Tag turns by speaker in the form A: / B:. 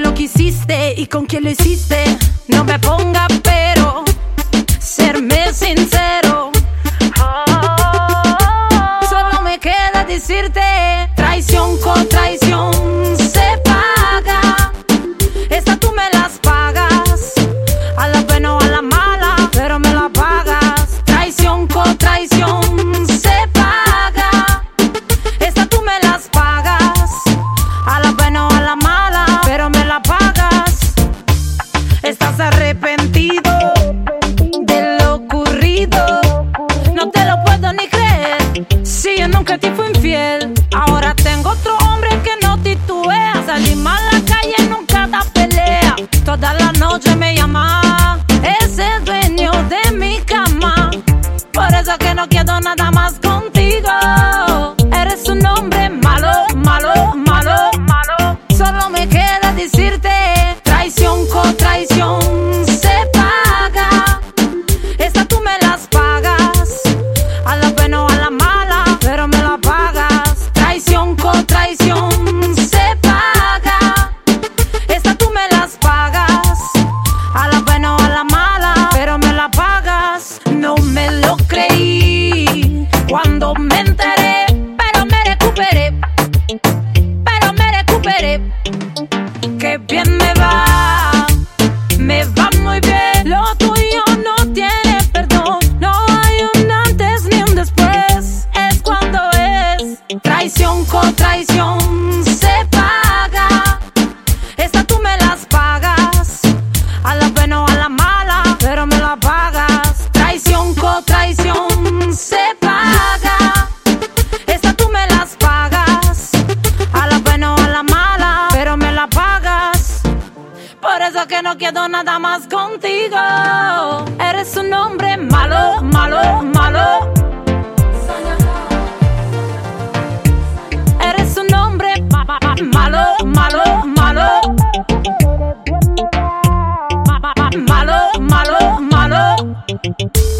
A: lo que hiciste y con quién lo hiciste. No me ponga pero, serme sincero. Solo me queda decirte, traición con traición se paga. Esta tú me las pagas, a la buena o a la mala, pero me la pagas. Traición con traición se paga. Esta tú me las pagas, a la buena o a la mala, pero me la pagas. Estás arrepentido de lo ocurrido, no te lo puedo ni creer. Si yo nunca te fui infiel, ahora tengo otro hombre que no titubea. Salimos a la calle, nunca da pelea. Toda la noche me llama, es el dueño de mi cama. Por eso que no quiero nada más contigo. Eres un hombre malo, malo, malo, malo. Solo me queda decirte, traición con traición se paga. Esta tú me las pagas, a la buena o a la mala, pero me la pagas. Traición con traición se paga. Esta tú me las pagas, a la buena o a la mala, pero me la pagas. No me lo creí cuando me enteré, pero me recuperé, pero me recuperé. Qué bien me va muy bien. Lo tuyo no tiene perdón, no hay un antes ni un después. Es cuando es traición con traición se paga. Esta tú me las pagas, a la buena o a la mala, pero me la pagas. Traición con traición se paga. Esta tú me las pagas, a la buena o a la mala, pero me la pagas. Por eso que no quiero nada más contigo. Eres un hombre malo, malo, malo. Eres un hombre malo, malo, malo. Malo, malo, malo.